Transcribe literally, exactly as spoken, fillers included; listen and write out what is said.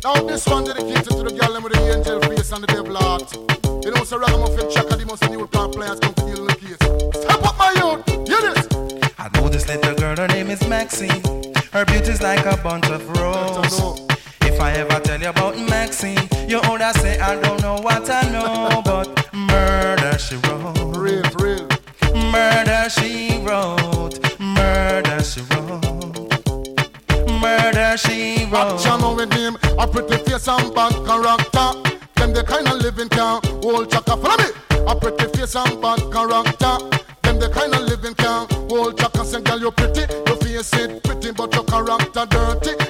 Now this one dedicated to the girl with the angel face and the devil heart. You know, so Ragamuffin Chaka, the most new plant players come to deal in the case. Step up my youth, hear this. I know this little girl, her name is Maxine. Her beauty's like a bunch of roses. If I ever tell you about Maxine, you older say I don't know what I know, but murder she wrote. Real, real. Murder she wrote. Murder she wrote. Murder she wrote. Action with him, a pretty face and bad character. Them the kind of living can hold Chaka. Follow me. A pretty face and bad character. Them the kind of living can hold Chaka. Say girl you pretty, your face it pretty, but your character dirty.